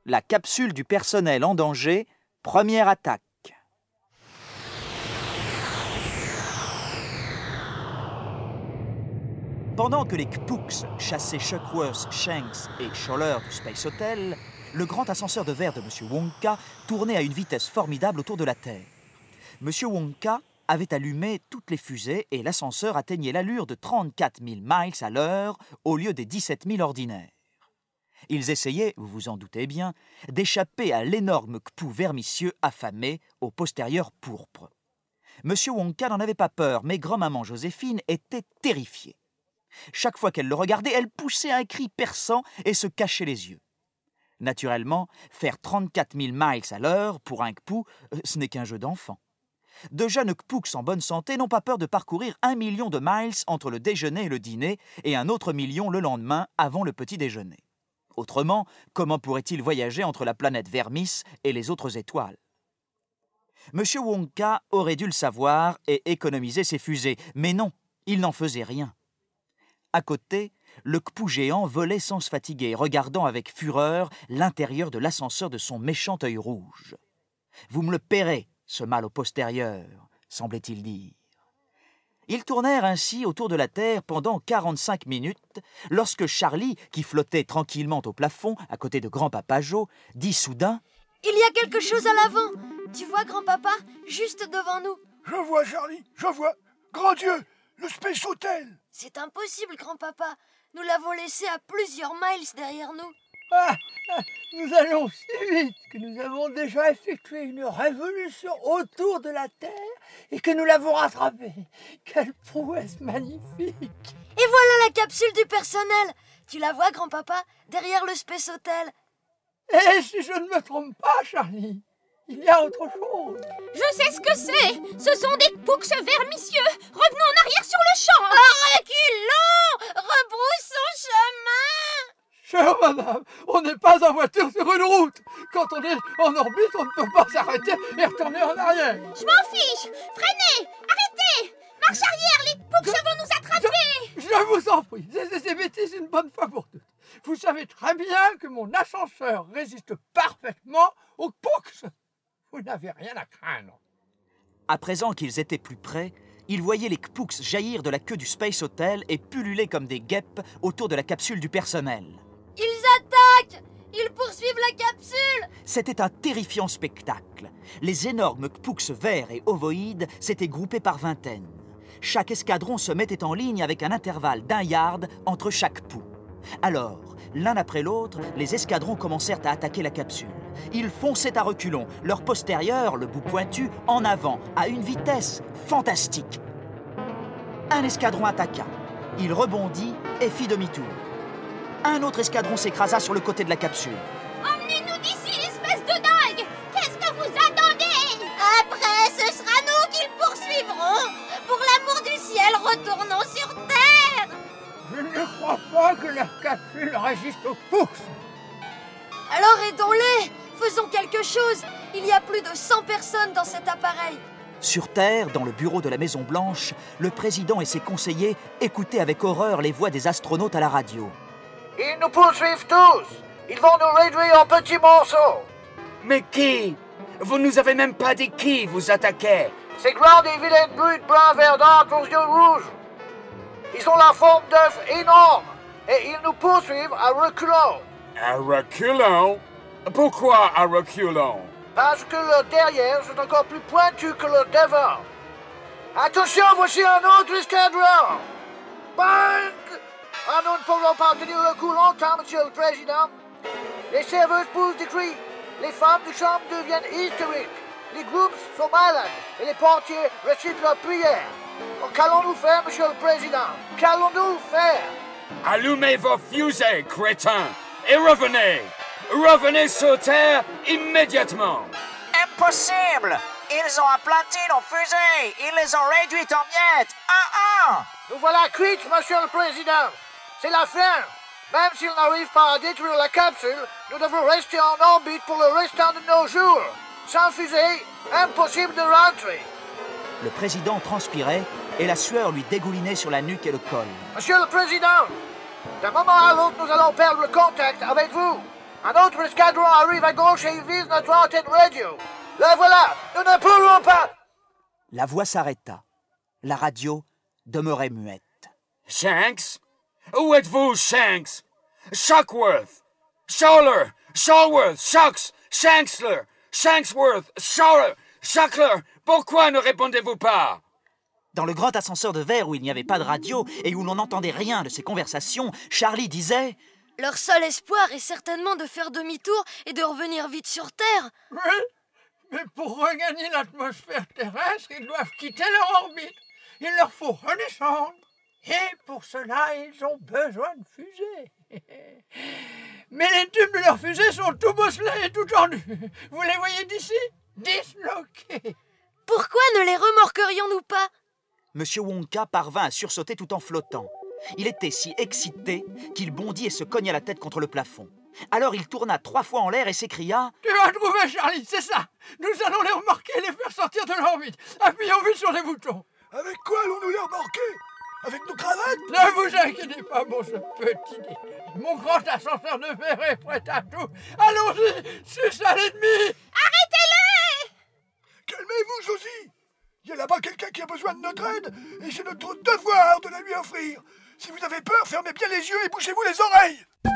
La capsule du personnel en danger, première attaque. Pendant que les Kpooks chassaient Shuckworth, Shanks et Scholler du Space Hotel, le grand ascenseur de verre de M. Wonka tournait à une vitesse formidable autour de la Terre. M. Wonka avait allumé toutes les fusées et l'ascenseur atteignait l'allure de 34 000 miles à l'heure au lieu des 17 000 ordinaires. Ils essayaient, vous vous en doutez bien, d'échapper à l'énorme Kpoo vermicieux affamé au postérieur pourpre. M. Wonka n'en avait pas peur, mais grand-maman Joséphine était terrifiée. Chaque fois qu'elle le regardait, elle poussait un cri perçant et se cachait les yeux. Naturellement, faire 34 000 miles à l'heure pour un Kpoo, ce n'est qu'un jeu d'enfant. De jeunes Kpooks en bonne santé n'ont pas peur de parcourir 1 million de miles entre le déjeuner et le dîner et un autre million le lendemain avant le petit déjeuner. Autrement, comment pourrait-il voyager entre la planète Vermis et les autres étoiles? Monsieur Wonka aurait dû le savoir et économiser ses fusées, mais non, il n'en faisait rien. À côté, le Kpoo géant volait sans se fatiguer, regardant avec fureur l'intérieur de l'ascenseur de son méchant œil rouge. « Vous me le paierez, ce mal au postérieur », semblait-il dire. Ils tournèrent ainsi autour de la Terre pendant 45 minutes, lorsque Charlie, qui flottait tranquillement au plafond à côté de grand-papa Joe, dit soudain « Il y a quelque chose à l'avant. Tu vois, grand-papa, juste devant nous. » « Je vois, Charlie, je vois. Grand Dieu, le Space Hotel !»« C'est impossible, grand-papa. Nous l'avons laissé à plusieurs miles derrière nous. » Nous allons si vite que nous avons déjà effectué une révolution autour de la Terre et que nous l'avons rattrapée. Quelle prouesse magnifique! Et voilà la capsule du personnel. Tu la vois, grand-papa, derrière le Space Hotel. Et si je ne me trompe pas, Charlie, il y a autre chose. Je sais ce que c'est. Ce sont des Kpooks vermicieux. Revenons en arrière sur le champ. Reculons! Rebroussons chemin! Chère madame, on n'est pas en voiture sur une route. Quand on est en orbite, on ne peut pas s'arrêter et retourner en arrière. Je m'en fiche. Freinez, arrêtez. Marche arrière, les Kpooks vont nous attraper. Je vous en prie, ces bêtises une bonne fois pour toutes. Vous savez très bien que mon ascenseur résiste parfaitement aux Kpooks. Vous n'avez rien à craindre. À présent qu'ils étaient plus près, ils voyaient les Kpooks jaillir de la queue du Space Hotel et pulluler comme des guêpes autour de la capsule du personnel. Ils attaquent! Ils poursuivent la capsule! C'était un terrifiant spectacle. Les énormes Kpooks verts et ovoïdes s'étaient groupés par vingtaines. Chaque escadron se mettait en ligne avec un intervalle d'1 yard entre chaque Kpoo. Alors, l'un après l'autre, les escadrons commencèrent à attaquer la capsule. Ils fonçaient à reculons, leur postérieur, le bout pointu, en avant, à une vitesse fantastique. Un escadron attaqua. Il rebondit et fit demi-tour. Un autre escadron s'écrasa sur le côté de la capsule. Emmenez-nous d'ici, espèce de dingue! Qu'est-ce que vous attendez? Après, ce sera nous qu'ils poursuivront! Pour l'amour du ciel, retournons sur Terre! Je ne crois pas que leur capsule résiste aux Kpooks. Alors aidons-les! Faisons quelque chose! Il y a plus de 100 personnes dans cet appareil. Sur Terre, dans le bureau de la Maison-Blanche, le président et ses conseillers écoutaient avec horreur les voix des astronautes à la radio. Ils nous poursuivent tous. Ils vont nous réduire en petits morceaux. Mais qui? Vous nous avez même pas dit qui vous attaquait. Ces grandes et vilaines brutes brun verdâtres aux yeux rouges. Ils ont la forme d'œufs énormes et ils nous poursuivent à reculons. À reculons? Pourquoi à reculons? Parce que leurs derrière sont encore plus pointus que leurs devant. Attention, voici un autre escadron. Bang! Ah, nous ne pourrons pas tenir le coup longtemps, Monsieur le Président. Les serveuses poussent des cris. Les femmes de chambre deviennent hystériques. Les groupes sont malades et les portiers récitent leurs prières. Qu'allons-nous faire, Monsieur le Président? Qu'allons-nous faire? Allumez vos fusées, crétins, et revenez. Revenez sur Terre immédiatement. Impossible! Ils ont aplati nos fusées. Ils les ont réduites en miettes. Nous voilà quittes, Monsieur le Président. C'est la fin. Même s'ils n'arrivent pas à détruire la capsule, nous devrons rester en orbite pour le restant de nos jours. Sans fusée, impossible de rentrer. Le président transpirait et la sueur lui dégoulinait sur la nuque et le col. Monsieur le Président, d'un moment à l'autre, nous allons perdre le contact avec vous. Un autre escadron arrive à gauche et il vise notre antenne radio. La voilà, nous ne pourrons pas... La voix s'arrêta. La radio demeurait muette. Shanks? Où êtes-vous, Shanks? Shockworth! Shawler! Shawworth! Shocks! Shanksler! Shanksworth! Shawler! Shackler! Pourquoi ne répondez-vous pas? Dans le grand ascenseur de verre où il n'y avait pas de radio et où l'on n'entendait rien de ces conversations, Charlie disait... Leur seul espoir est certainement de faire demi-tour et de revenir vite sur Terre. Oui, mais pour regagner l'atmosphère terrestre, ils doivent quitter leur orbite. Il leur faut redescendre. Et pour cela, ils ont besoin de fusées. Mais les tubes de leurs fusées sont tout bosselés et tout tendus. Vous les voyez d'ici? Disloqués. Pourquoi ne les remorquerions-nous pas? Monsieur Wonka parvint à sursauter tout en flottant. Il était si excité qu'il bondit et se cogna la tête contre le plafond. Alors il tourna 3 fois en l'air et s'écria « Tu vas trouver, Charlie, c'est ça. Nous allons les remorquer et les faire sortir de l'orbite. Appuyons vite sur les boutons. » Avec quoi allons-nous les remorquer? Avec nos cravates? Ne vous inquiétez pas, mon petit détail. Mon grand ascenseur de verre est prêt à tout. Allons-y, suce à l'ennemi. Arrêtez-le! Calmez-vous, Josie. Il y a là-bas quelqu'un qui a besoin de notre aide et c'est notre devoir de la lui offrir. Si vous avez peur, fermez bien les yeux et bouchez-vous les oreilles.